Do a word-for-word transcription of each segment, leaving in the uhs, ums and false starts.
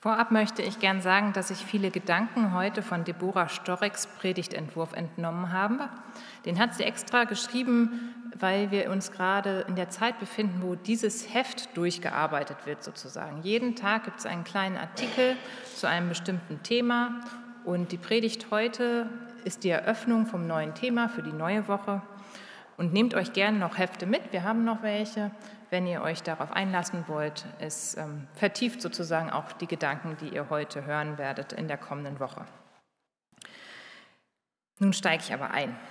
Vorab möchte ich gern sagen, dass ich viele Gedanken heute von Deborah Storeks Predigtentwurf entnommen habe. Den hat sie extra geschrieben, weil wir uns gerade in der Zeit befinden, wo dieses Heft durchgearbeitet wird sozusagen. Jeden Tag gibt es einen kleinen Artikel zu einem bestimmten Thema und die Predigt heute ist die Eröffnung vom neuen Thema für die neue Woche. Und nehmt euch gerne noch Hefte mit, wir haben noch welche, wenn ihr euch darauf einlassen wollt. Es ähm, vertieft sozusagen auch die Gedanken, die ihr heute hören werdet in der kommenden Woche. Nun steige ich aber ein.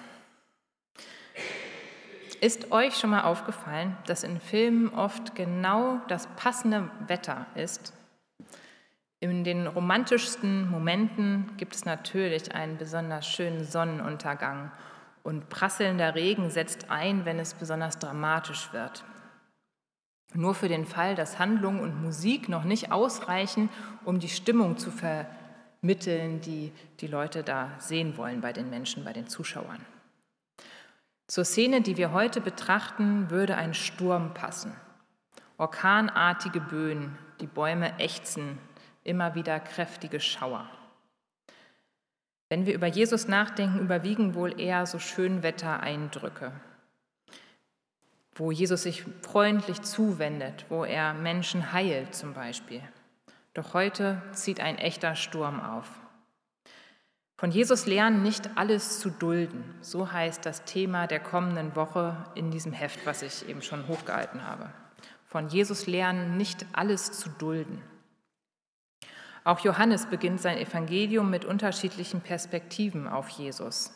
Ist euch schon mal aufgefallen, dass in Filmen oft genau das passende Wetter ist? In den romantischsten Momenten gibt es natürlich einen besonders schönen Sonnenuntergang und prasselnder Regen setzt ein, wenn es besonders dramatisch wird. Nur für den Fall, dass Handlung und Musik noch nicht ausreichen, um die Stimmung zu vermitteln, die die Leute da sehen wollen bei den Menschen, bei den Zuschauern. Zur Szene, die wir heute betrachten, würde ein Sturm passen. Orkanartige Böen, die Bäume ächzen, immer wieder kräftige Schauer. Wenn wir über Jesus nachdenken, überwiegen wohl eher so Schönwettereindrücke, wo Jesus sich freundlich zuwendet, wo er Menschen heilt zum Beispiel. Doch heute zieht ein echter Sturm auf. Von Jesus lernen, nicht alles zu dulden, so heißt das Thema der kommenden Woche in diesem Heft, was ich eben schon hochgehalten habe. Von Jesus lernen, nicht alles zu dulden. Auch Johannes beginnt sein Evangelium mit unterschiedlichen Perspektiven auf Jesus.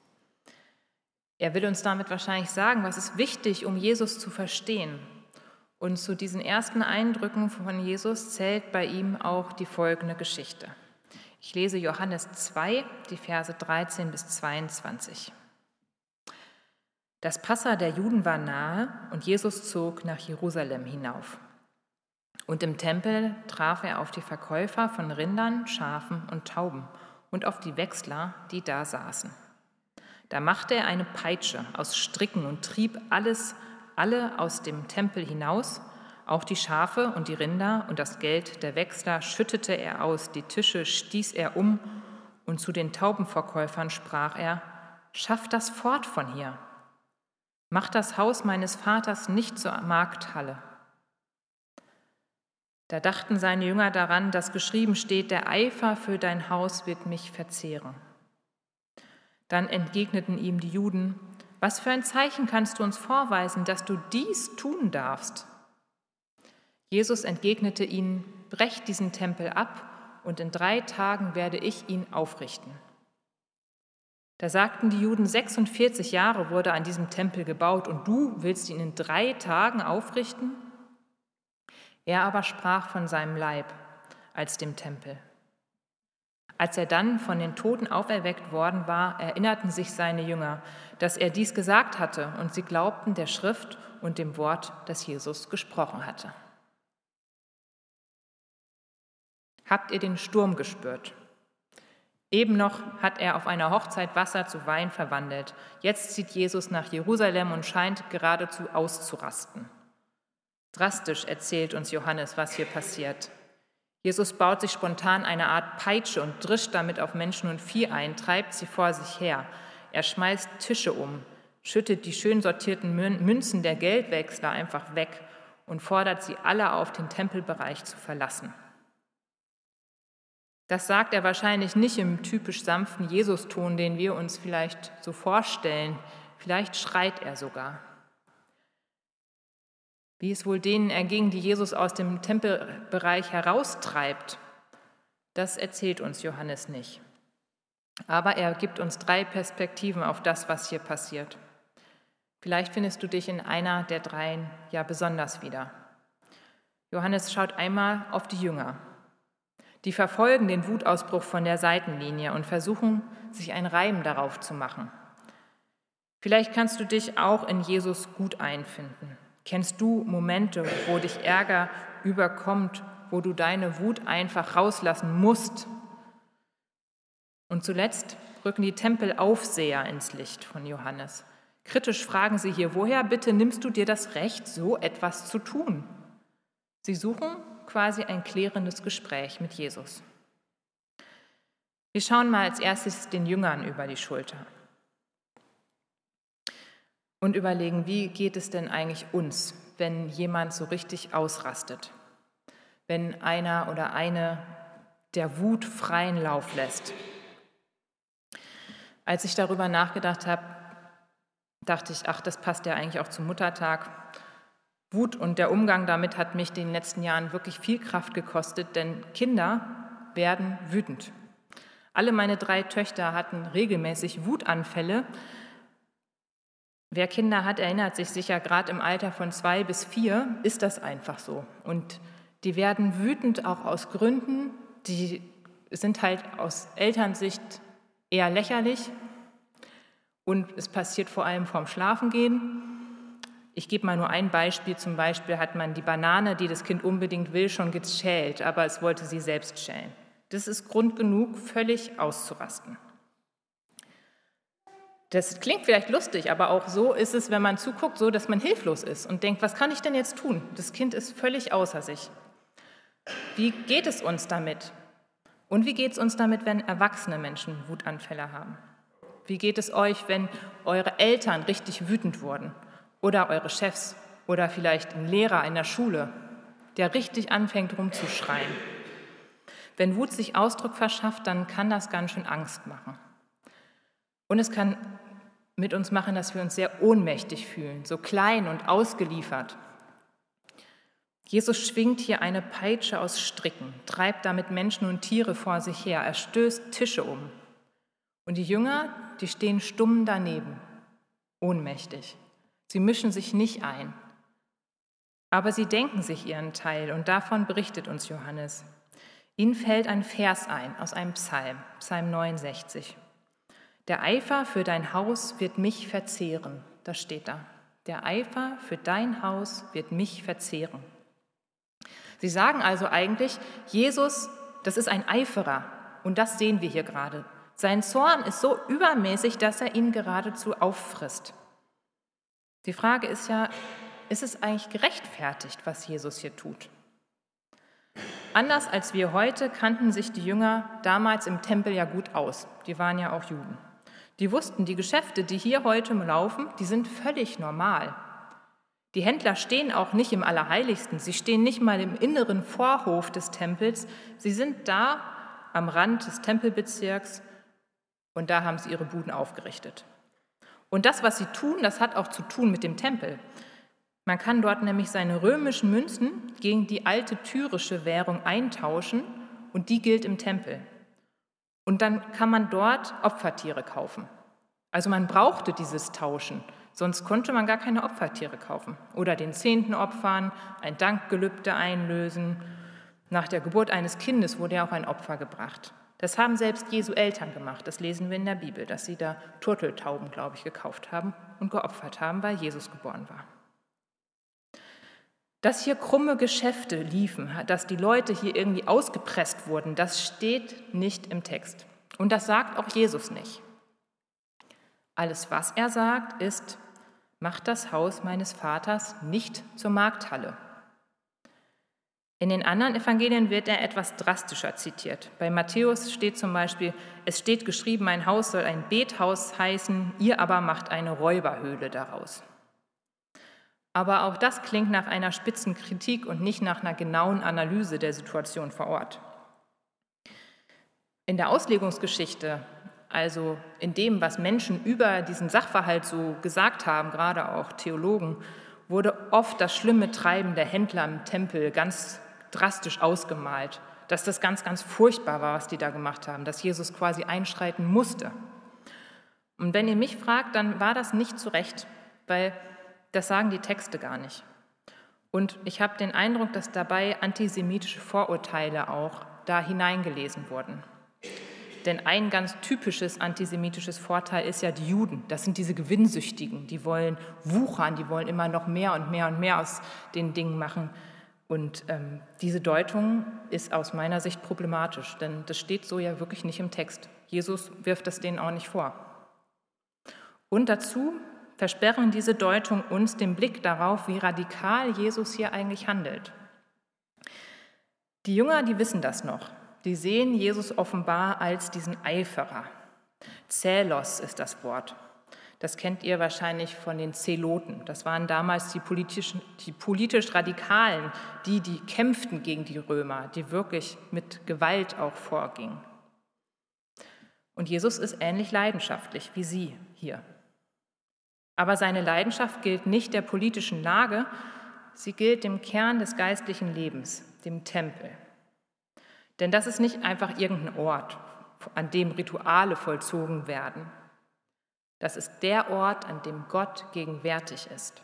Er will uns damit wahrscheinlich sagen, was ist wichtig, um Jesus zu verstehen. Und zu diesen ersten Eindrücken von Jesus zählt bei ihm auch die folgende Geschichte. Ich lese Johannes zwei, die Verse dreizehn bis zweiundzwanzig. Das Passa der Juden war nahe und Jesus zog nach Jerusalem hinauf. Und im Tempel traf er auf die Verkäufer von Rindern, Schafen und Tauben und auf die Wechsler, die da saßen. Da machte er eine Peitsche aus Stricken und trieb alles, alle aus dem Tempel hinaus, auch die Schafe und die Rinder und das Geld der Wechsler schüttete er aus, die Tische stieß er um und zu den Taubenverkäufern sprach er, schafft das fort von hier, macht das Haus meines Vaters nicht zur Markthalle. Da dachten seine Jünger daran, dass geschrieben steht, der Eifer für dein Haus wird mich verzehren. Dann entgegneten ihm die Juden, was für ein Zeichen kannst du uns vorweisen, dass du dies tun darfst? Jesus entgegnete ihnen, brecht diesen Tempel ab und in drei Tagen werde ich ihn aufrichten. Da sagten die Juden, sechsundvierzig Jahre wurde an diesem Tempel gebaut und du willst ihn in drei Tagen aufrichten? Er aber sprach von seinem Leib als dem Tempel. Als er dann von den Toten auferweckt worden war, erinnerten sich seine Jünger, dass er dies gesagt hatte, und sie glaubten der Schrift und dem Wort, das Jesus gesprochen hatte. Habt ihr den Sturm gespürt? Eben noch hat er auf einer Hochzeit Wasser zu Wein verwandelt. Jetzt zieht Jesus nach Jerusalem und scheint geradezu auszurasten. Drastisch erzählt uns Johannes, was hier passiert. Jesus baut sich spontan eine Art Peitsche und drischt damit auf Menschen und Vieh ein, treibt sie vor sich her. Er schmeißt Tische um, schüttet die schön sortierten Münzen der Geldwechsler einfach weg und fordert sie alle auf, den Tempelbereich zu verlassen. Das sagt er wahrscheinlich nicht im typisch sanften Jesus-Ton, den wir uns vielleicht so vorstellen. Vielleicht schreit er sogar. Wie es wohl denen erging, die Jesus aus dem Tempelbereich heraustreibt, das erzählt uns Johannes nicht. Aber er gibt uns drei Perspektiven auf das, was hier passiert. Vielleicht findest du dich in einer der dreien ja besonders wieder. Johannes schaut einmal auf die Jünger. Die verfolgen den Wutausbruch von der Seitenlinie und versuchen, sich einen Reim darauf zu machen. Vielleicht kannst du dich auch in Jesus gut einfinden. Kennst du Momente, wo dich Ärger überkommt, wo du deine Wut einfach rauslassen musst? Und zuletzt rücken die Tempelaufseher ins Licht von Johannes. Kritisch fragen sie hier, woher bitte nimmst du dir das Recht, so etwas zu tun? Sie suchen quasi ein klärendes Gespräch mit Jesus. Wir schauen mal als erstes den Jüngern über die Schulter und überlegen, wie geht es denn eigentlich uns, wenn jemand so richtig ausrastet, wenn einer oder eine der Wut freien Lauf lässt. Als ich darüber nachgedacht habe, dachte ich, ach, das passt ja eigentlich auch zum Muttertag. Wut und der Umgang damit hat mich in den letzten Jahren wirklich viel Kraft gekostet, denn Kinder werden wütend. Alle meine drei Töchter hatten regelmäßig Wutanfälle. Wer Kinder hat, erinnert sich sicher, gerade im Alter von zwei bis vier ist das einfach so. Und die werden wütend auch aus Gründen, die sind halt aus Elternsicht eher lächerlich. Und es passiert vor allem vorm Schlafengehen. Ich gebe mal nur ein Beispiel. Zum Beispiel hat man die Banane, die das Kind unbedingt will, schon geschält, aber es wollte sie selbst schälen. Das ist Grund genug, völlig auszurasten. Das klingt vielleicht lustig, aber auch so ist es, wenn man zuguckt, so, dass man hilflos ist und denkt, was kann ich denn jetzt tun? Das Kind ist völlig außer sich. Wie geht es uns damit? Und wie geht es uns damit, wenn erwachsene Menschen Wutanfälle haben? Wie geht es euch, wenn eure Eltern richtig wütend wurden? Oder eure Chefs? Oder vielleicht ein Lehrer in der Schule, der richtig anfängt rumzuschreien? Wenn Wut sich Ausdruck verschafft, dann kann das ganz schön Angst machen. Und es kann mit uns machen, dass wir uns sehr ohnmächtig fühlen, so klein und ausgeliefert. Jesus schwingt hier eine Peitsche aus Stricken, treibt damit Menschen und Tiere vor sich her, er stößt Tische um. Und die Jünger, die stehen stumm daneben, ohnmächtig. Sie mischen sich nicht ein, aber sie denken sich ihren Teil und davon berichtet uns Johannes. Ihnen fällt ein Vers ein aus einem Psalm, Psalm neunundsechzig. Der Eifer für dein Haus wird mich verzehren, das steht da. Der Eifer für dein Haus wird mich verzehren. Sie sagen also eigentlich, Jesus, das ist ein Eiferer und das sehen wir hier gerade. Sein Zorn ist so übermäßig, dass er ihn geradezu auffrisst. Die Frage ist ja, ist es eigentlich gerechtfertigt, was Jesus hier tut? Anders als wir heute kannten sich die Jünger damals im Tempel ja gut aus. Die waren ja auch Juden. Die wussten, die Geschäfte, die hier heute laufen, die sind völlig normal. Die Händler stehen auch nicht im Allerheiligsten. Sie stehen nicht mal im inneren Vorhof des Tempels. Sie sind da am Rand des Tempelbezirks und da haben sie ihre Buden aufgerichtet. Und das, was sie tun, das hat auch zu tun mit dem Tempel. Man kann dort nämlich seine römischen Münzen gegen die alte tyrische Währung eintauschen und die gilt im Tempel. Und dann kann man dort Opfertiere kaufen. Also man brauchte dieses Tauschen, sonst konnte man gar keine Opfertiere kaufen. Oder den Zehnten opfern, ein Dankgelübde einlösen. Nach der Geburt eines Kindes wurde ja auch ein Opfer gebracht. Das haben selbst Jesu Eltern gemacht, das lesen wir in der Bibel, dass sie da Turteltauben, glaube ich, gekauft haben und geopfert haben, weil Jesus geboren war. Dass hier krumme Geschäfte liefen, dass die Leute hier irgendwie ausgepresst wurden, das steht nicht im Text. Und das sagt auch Jesus nicht. Alles, was er sagt, ist, macht das Haus meines Vaters nicht zur Markthalle. In den anderen Evangelien wird er etwas drastischer zitiert. Bei Matthäus steht zum Beispiel, es steht geschrieben, mein Haus soll ein Bethaus heißen, ihr aber macht eine Räuberhöhle daraus. Aber auch das klingt nach einer spitzen Kritik und nicht nach einer genauen Analyse der Situation vor Ort. In der Auslegungsgeschichte, also in dem, was Menschen über diesen Sachverhalt so gesagt haben, gerade auch Theologen, wurde oft das schlimme Treiben der Händler im Tempel ganz drastisch ausgemalt, dass das ganz, ganz furchtbar war, was die da gemacht haben, dass Jesus quasi einschreiten musste. Und wenn ihr mich fragt, dann war das nicht zu Recht, weil das sagen die Texte gar nicht. Und ich habe den Eindruck, dass dabei antisemitische Vorurteile auch da hineingelesen wurden. Denn ein ganz typisches antisemitisches Vorteil ist ja die Juden. Das sind diese Gewinnsüchtigen, die wollen wuchern, die wollen immer noch mehr und mehr und mehr aus den Dingen machen. Und ähm, diese Deutung ist aus meiner Sicht problematisch, denn das steht so ja wirklich nicht im Text. Jesus wirft das denen auch nicht vor. Und dazu versperren diese Deutung uns den Blick darauf, wie radikal Jesus hier eigentlich handelt. Die Jünger, die wissen das noch. Die sehen Jesus offenbar als diesen Eiferer. Zelos ist das Wort. Das kennt ihr wahrscheinlich von den Zeloten. Das waren damals die, politischen, die politisch Radikalen, die, die kämpften gegen die Römer, die wirklich mit Gewalt auch vorgingen. Und Jesus ist ähnlich leidenschaftlich wie sie hier. Aber seine Leidenschaft gilt nicht der politischen Lage, sie gilt dem Kern des geistlichen Lebens, dem Tempel. Denn das ist nicht einfach irgendein Ort, an dem Rituale vollzogen werden. Das ist der Ort, an dem Gott gegenwärtig ist.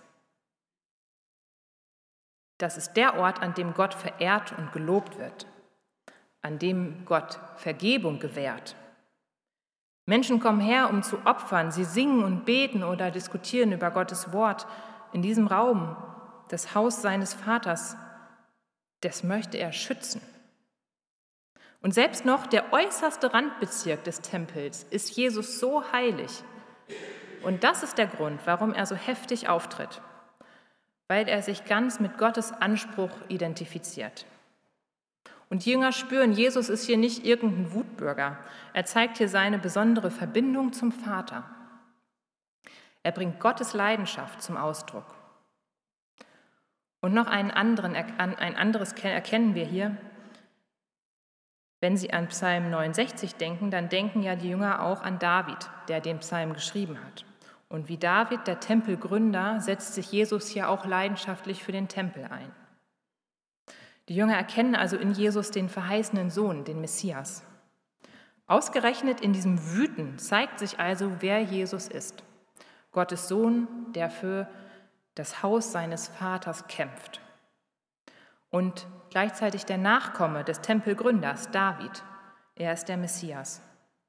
Das ist der Ort, an dem Gott verehrt und gelobt wird, an dem Gott Vergebung gewährt. Menschen kommen her, um zu opfern. Sie singen und beten oder diskutieren über Gottes Wort. In diesem Raum, das Haus seines Vaters, das möchte er schützen. Und selbst noch der äußerste Randbezirk des Tempels ist Jesus so heilig. Und das ist der Grund, warum er so heftig auftritt, weil er sich ganz mit Gottes Anspruch identifiziert. Und die Jünger spüren, Jesus ist hier nicht irgendein Wutbürger. Er zeigt hier seine besondere Verbindung zum Vater. Er bringt Gottes Leidenschaft zum Ausdruck. Und noch einen anderen, ein anderes erkennen wir hier. Wenn Sie an Psalm neunundsechzig denken, dann denken ja die Jünger auch an David, der den Psalm geschrieben hat. Und wie David, der Tempelgründer, setzt sich Jesus hier auch leidenschaftlich für den Tempel ein. Die Jünger erkennen also in Jesus den verheißenen Sohn, den Messias. Ausgerechnet in diesem Wüten zeigt sich also, wer Jesus ist. Gottes Sohn, der für das Haus seines Vaters kämpft. Und gleichzeitig der Nachkomme des Tempelgründers, David. Er ist der Messias.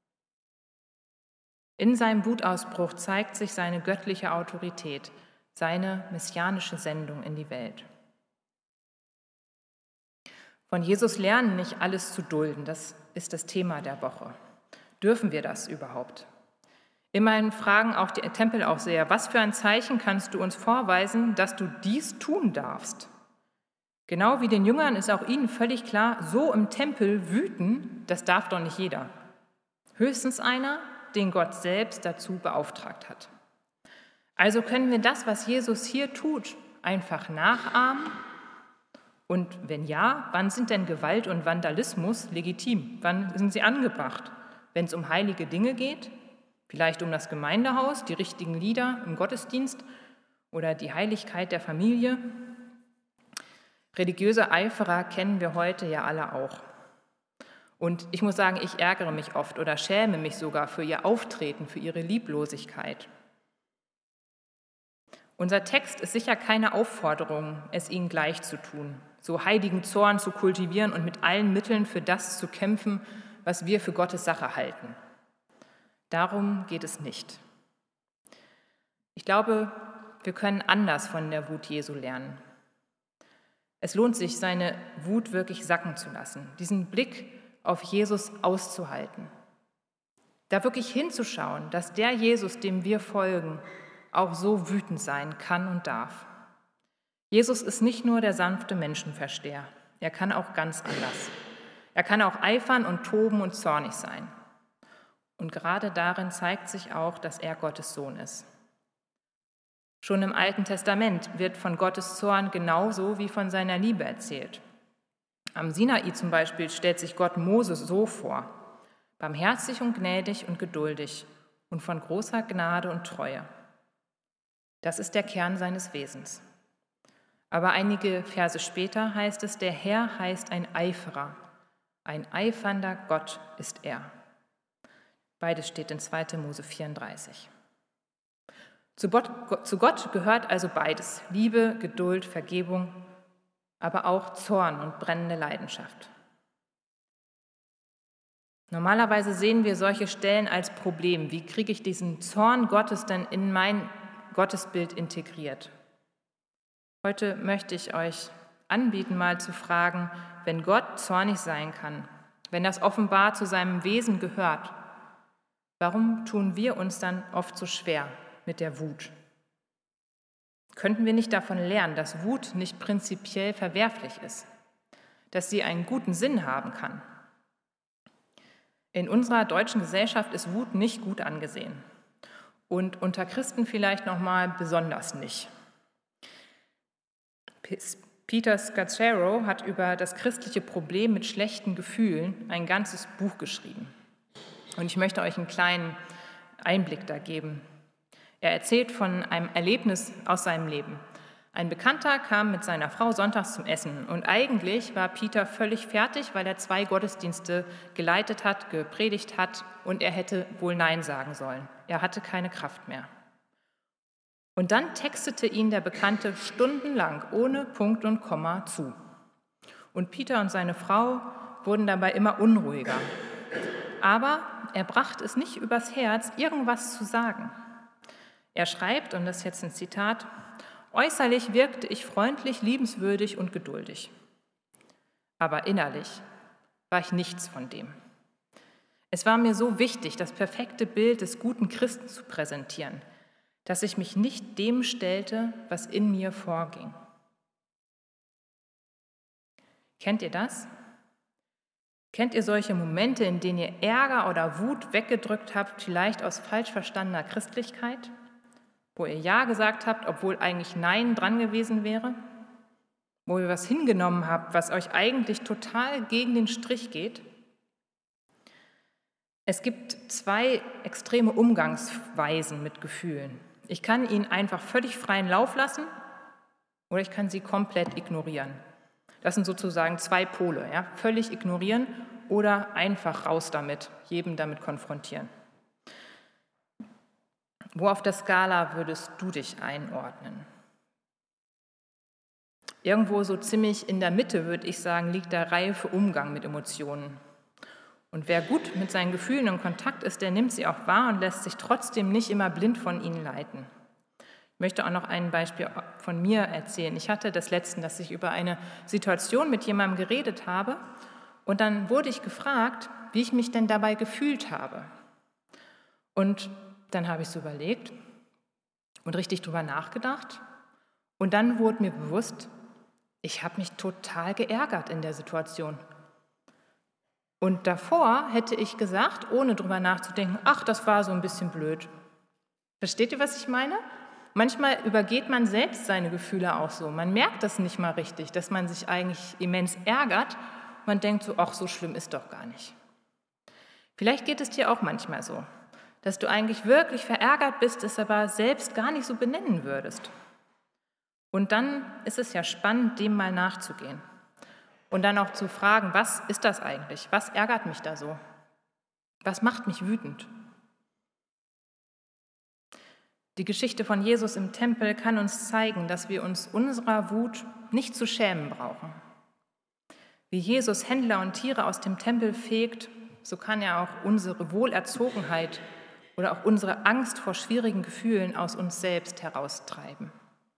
In seinem Wutausbruch zeigt sich seine göttliche Autorität, seine messianische Sendung in die Welt. Von Jesus lernen, nicht alles zu dulden, das ist das Thema der Woche. Dürfen wir das überhaupt? Immerhin fragen auch die Tempelaufseher, was für ein Zeichen kannst du uns vorweisen, dass du dies tun darfst? Genau wie den Jüngern ist auch ihnen völlig klar, so im Tempel wüten, das darf doch nicht jeder. Höchstens einer, den Gott selbst dazu beauftragt hat. Also können wir das, was Jesus hier tut, einfach nachahmen? Und wenn ja, wann sind denn Gewalt und Vandalismus legitim? Wann sind sie angebracht? Wenn es um heilige Dinge geht? Vielleicht um das Gemeindehaus, die richtigen Lieder im Gottesdienst oder die Heiligkeit der Familie? Religiöse Eiferer kennen wir heute ja alle auch. Und ich muss sagen, ich ärgere mich oft oder schäme mich sogar für ihr Auftreten, für ihre Lieblosigkeit. Unser Text ist sicher keine Aufforderung, es ihnen gleich zu tun, so heiligen Zorn zu kultivieren und mit allen Mitteln für das zu kämpfen, was wir für Gottes Sache halten. Darum geht es nicht. Ich glaube, wir können anders von der Wut Jesu lernen. Es lohnt sich, seine Wut wirklich sacken zu lassen, diesen Blick auf Jesus auszuhalten, da wirklich hinzuschauen, dass der Jesus, dem wir folgen, auch so wütend sein kann und darf. Jesus ist nicht nur der sanfte Menschenversteher, er kann auch ganz anders. Er kann auch eifern und toben und zornig sein. Und gerade darin zeigt sich auch, dass er Gottes Sohn ist. Schon im Alten Testament wird von Gottes Zorn genauso wie von seiner Liebe erzählt. Am Sinai zum Beispiel stellt sich Gott Mose so vor: barmherzig und gnädig und geduldig und von großer Gnade und Treue. Das ist der Kern seines Wesens. Aber einige Verse später heißt es, der Herr heißt ein Eiferer, ein eifernder Gott ist er. Beides steht in zweiter Mose vierunddreißig. Zu Gott gehört also beides: Liebe, Geduld, Vergebung, aber auch Zorn und brennende Leidenschaft. Normalerweise sehen wir solche Stellen als Problem. Wie kriege ich diesen Zorn Gottes denn in mein Gottesbild integriert? Heute möchte ich euch anbieten, mal zu fragen, wenn Gott zornig sein kann, wenn das offenbar zu seinem Wesen gehört, warum tun wir uns dann oft so schwer mit der Wut? Könnten wir nicht davon lernen, dass Wut nicht prinzipiell verwerflich ist? dass sie einen guten Sinn haben kann. In unserer deutschen Gesellschaft ist Wut nicht gut angesehen und unter Christen vielleicht noch mal besonders nicht. Peter Scazzaro hat über das christliche Problem mit schlechten Gefühlen ein ganzes Buch geschrieben. Und ich möchte euch einen kleinen Einblick da geben. Er erzählt von einem Erlebnis aus seinem Leben. Ein Bekannter kam mit seiner Frau sonntags zum Essen und eigentlich war Peter völlig fertig, weil er zwei Gottesdienste geleitet hat, gepredigt hat und er hätte wohl Nein sagen sollen. Er hatte keine Kraft mehr. Und dann textete ihn der Bekannte stundenlang ohne Punkt und Komma zu. Und Peter und seine Frau wurden dabei immer unruhiger. Aber er brachte es nicht übers Herz, irgendwas zu sagen. Er schreibt, und das ist jetzt ein Zitat, äußerlich wirkte ich freundlich, liebenswürdig und geduldig. Aber innerlich war ich nichts von dem. Es war mir so wichtig, das perfekte Bild des guten Christen zu präsentieren, dass ich mich nicht dem stellte, was in mir vorging. Kennt ihr das? Kennt ihr solche Momente, in denen ihr Ärger oder Wut weggedrückt habt, vielleicht aus falsch verstandener Christlichkeit? Wo ihr Ja gesagt habt, obwohl eigentlich Nein dran gewesen wäre? Wo ihr was hingenommen habt, was euch eigentlich total gegen den Strich geht? Es gibt zwei extreme Umgangsweisen mit Gefühlen. Ich kann ihnen einfach völlig freien Lauf lassen oder ich kann sie komplett ignorieren. Das sind sozusagen zwei Pole, ja? Völlig ignorieren oder einfach raus damit, jedem damit konfrontieren. Wo auf der Skala würdest du dich einordnen? Irgendwo so ziemlich in der Mitte, würde ich sagen, liegt der reife Umgang mit Emotionen. Und wer gut mit seinen Gefühlen in Kontakt ist, der nimmt sie auch wahr und lässt sich trotzdem nicht immer blind von ihnen leiten. Ich möchte auch noch ein Beispiel von mir erzählen. Ich hatte das letzte, dass ich über eine Situation mit jemandem geredet habe und dann wurde ich gefragt, wie ich mich denn dabei gefühlt habe. Und dann habe ich so überlegt und richtig drüber nachgedacht und dann wurde mir bewusst, ich habe mich total geärgert in der Situation. Und davor hätte ich gesagt, ohne drüber nachzudenken, ach, das war so ein bisschen blöd. Versteht ihr, was ich meine? Manchmal übergeht man selbst seine Gefühle auch so. Man merkt das nicht mal richtig, dass man sich eigentlich immens ärgert. Man denkt so, ach, so schlimm ist doch gar nicht. Vielleicht geht es dir auch manchmal so, dass du eigentlich wirklich verärgert bist, es aber selbst gar nicht so benennen würdest. Und dann ist es ja spannend, dem mal nachzugehen. Und dann auch zu fragen, was ist das eigentlich? Was ärgert mich da so? Was macht mich wütend? Die Geschichte von Jesus im Tempel kann uns zeigen, dass wir uns unserer Wut nicht zu schämen brauchen. Wie Jesus Händler und Tiere aus dem Tempel fegt, so kann er auch unsere Wohlerzogenheit oder auch unsere Angst vor schwierigen Gefühlen aus uns selbst heraustreiben.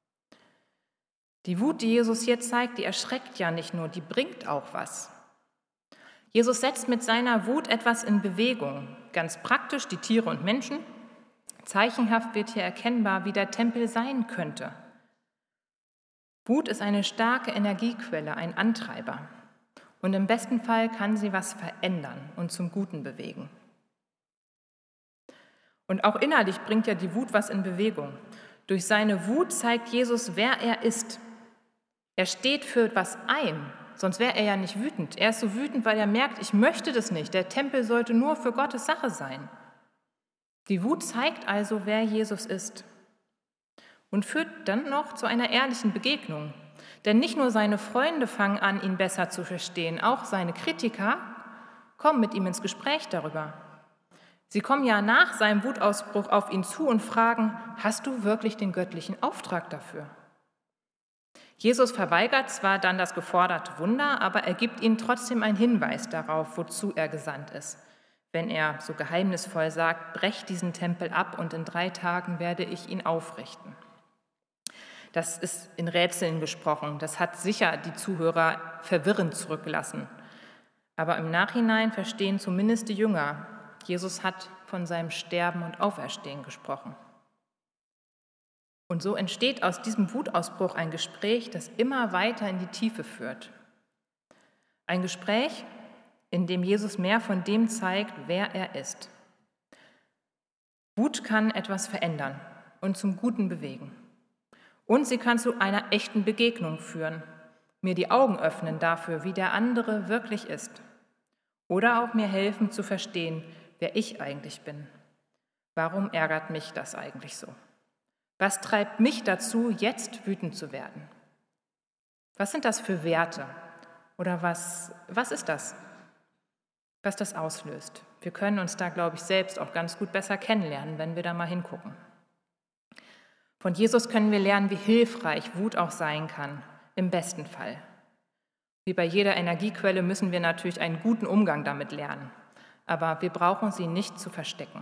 Die Wut, die Jesus hier zeigt, die erschreckt ja nicht nur, die bringt auch was. Jesus setzt mit seiner Wut etwas in Bewegung, ganz praktisch die Tiere und Menschen. Zeichenhaft wird hier erkennbar, wie der Tempel sein könnte. Wut ist eine starke Energiequelle, ein Antreiber. Und im besten Fall kann sie was verändern und zum Guten bewegen. Und auch innerlich bringt ja die Wut was in Bewegung. Durch seine Wut zeigt Jesus, wer er ist. Er steht für etwas ein, sonst wäre er ja nicht wütend. Er ist so wütend, weil er merkt, ich möchte das nicht. Der Tempel sollte nur für Gottes Sache sein. Die Wut zeigt also, wer Jesus ist und führt dann noch zu einer ehrlichen Begegnung. Denn nicht nur seine Freunde fangen an, ihn besser zu verstehen, auch seine Kritiker kommen mit ihm ins Gespräch darüber. Sie kommen ja nach seinem Wutausbruch auf ihn zu und fragen, hast du wirklich den göttlichen Auftrag dafür? Jesus verweigert zwar dann das geforderte Wunder, aber er gibt ihnen trotzdem einen Hinweis darauf, wozu er gesandt ist. Wenn er so geheimnisvoll sagt, brecht diesen Tempel ab und in drei Tagen werde ich ihn aufrichten. Das ist in Rätseln gesprochen. Das hat sicher die Zuhörer verwirrend zurückgelassen. Aber im Nachhinein verstehen zumindest die Jünger, Jesus hat von seinem Sterben und Auferstehen gesprochen. Und so entsteht aus diesem Wutausbruch ein Gespräch, das immer weiter in die Tiefe führt. Ein Gespräch, in dem Jesus mehr von dem zeigt, wer er ist. Wut kann etwas verändern und zum Guten bewegen. Und sie kann zu einer echten Begegnung führen, mir die Augen öffnen dafür, wie der andere wirklich ist. Oder auch mir helfen zu verstehen, wer ich eigentlich bin. Warum ärgert mich das eigentlich so? Was treibt mich dazu, jetzt wütend zu werden? Was sind das für Werte? Oder was, was ist das, was das auslöst? Wir können uns da, glaube ich, selbst auch ganz gut besser kennenlernen, wenn wir da mal hingucken. Von Jesus können wir lernen, wie hilfreich Wut auch sein kann, im besten Fall. Wie bei jeder Energiequelle müssen wir natürlich einen guten Umgang damit lernen, aber wir brauchen sie nicht zu verstecken.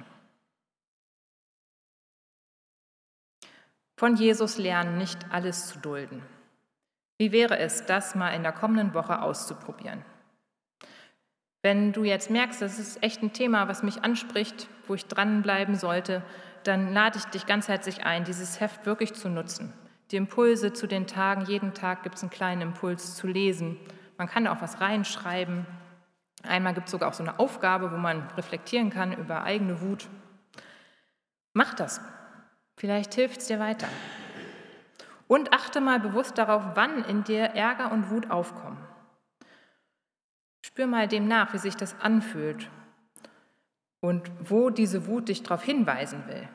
Von Jesus lernen, nicht alles zu dulden. Wie wäre es, das mal in der kommenden Woche auszuprobieren? Wenn du jetzt merkst, das ist echt ein Thema, was mich anspricht, wo ich dranbleiben sollte, dann lade ich dich ganz herzlich ein, dieses Heft wirklich zu nutzen. Die Impulse zu den Tagen, jeden Tag gibt es einen kleinen Impuls zu lesen. Man kann da auch was reinschreiben. Einmal gibt es sogar auch so eine Aufgabe, wo man reflektieren kann über eigene Wut. Mach das. Vielleicht hilft es dir weiter. Und achte mal bewusst darauf, wann in dir Ärger und Wut aufkommen. Spür mal dem nach, wie sich das anfühlt und wo diese Wut dich darauf hinweisen will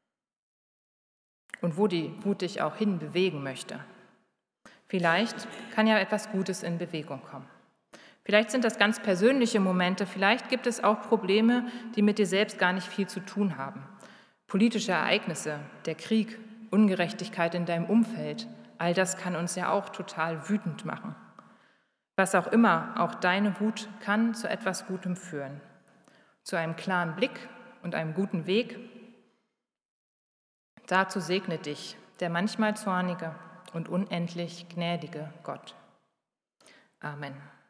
und wo die Wut dich auch hinbewegen möchte. Vielleicht kann ja etwas Gutes in Bewegung kommen. Vielleicht sind das ganz persönliche Momente, vielleicht gibt es auch Probleme, die mit dir selbst gar nicht viel zu tun haben. Politische Ereignisse, der Krieg, Ungerechtigkeit in deinem Umfeld, all das kann uns ja auch total wütend machen. Was auch immer, auch deine Wut kann zu etwas Gutem führen, zu einem klaren Blick und einem guten Weg. Dazu segne dich der manchmal zornige und unendlich gnädige Gott. Amen.